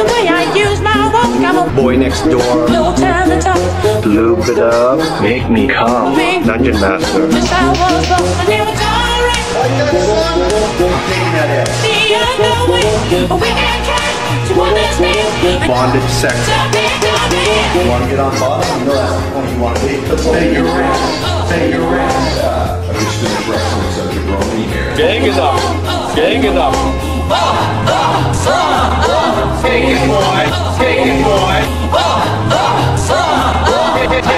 the way I use my walk. I'm a Boy next door. no time to talk. Lube it up, make me come. Dungeon Master. Since I was born, I never tolerate the other way. But we can try to understand. Bondage sex. You want to get on bottom? You know that's the point you want to be. Say your rant. Say your rant. I just finished wrestling such a brony here. Gang it up. Gang it up. Take it, boy. Take it, boy. Take it, boy.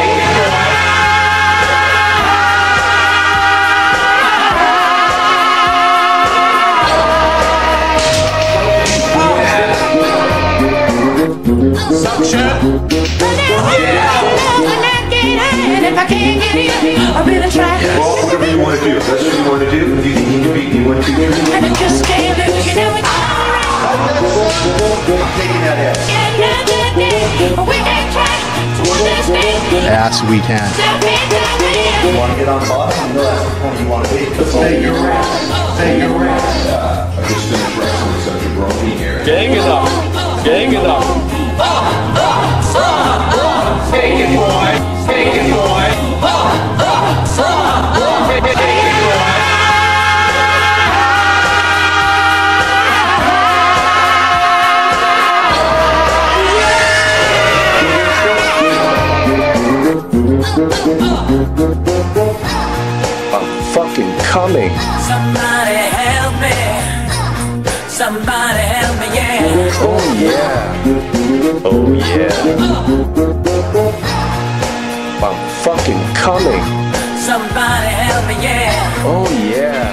Suction. If I can't get in, I really try. Well, whatever you want to do. That's what you want to do. If you think you can beat me 1, 2, 3. And I just can't lose. You know it's alright. I'm taking that ass. Another day, we can try to understand. Yes, we can. You want to get on bottom? You know that's the point you want to be. Say your rant. Say your rant. I just finished wrestling such a brony here. Gang it up. Gang it up. Take it, boy. Take it, boy. Take it, boy. I'm fucking coming. Somebody help me. Somebody help me, yeah. Oh yeah. Oh yeah. I'm fucking coming. Somebody help me, yeah. Oh yeah.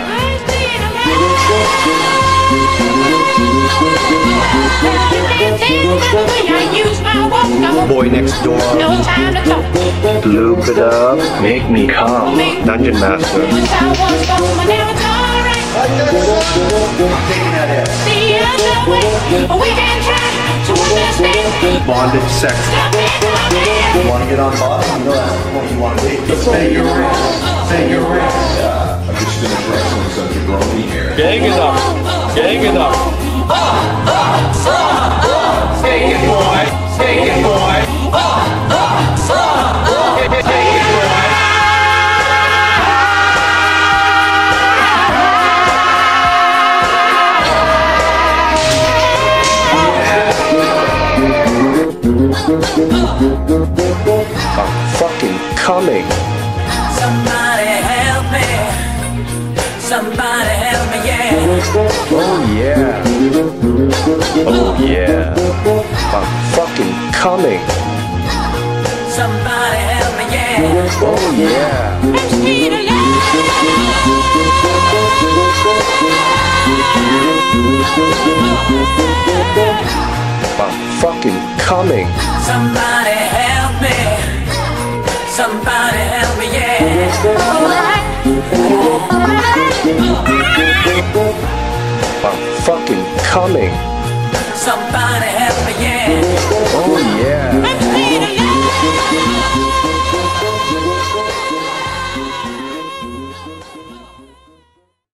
Boy next door. No time to talk. Lube it up, make me come. Dungeon Master. Since I was born, I never tolerate I'm taking that ass. the other way. We can try to understand. Bondage sex. You want to get on bottom? You know that's the point you want to be. Say your rant. Say your rant. I just finished wrestling such a brony here. Gang it up. Gang it up. Take it, boy. Take it, boy. Take it, boy. I'm fucking coming. Somebody help me. Somebody help me, yeah. Oh yeah. Oh yeah. I'm fucking coming. Somebody help me, yeah. Oh yeah. I'm fucking coming. Somebody help me. Somebody help me, yeah. I'm fucking coming. Somebody help me, yeah. Oh yeah.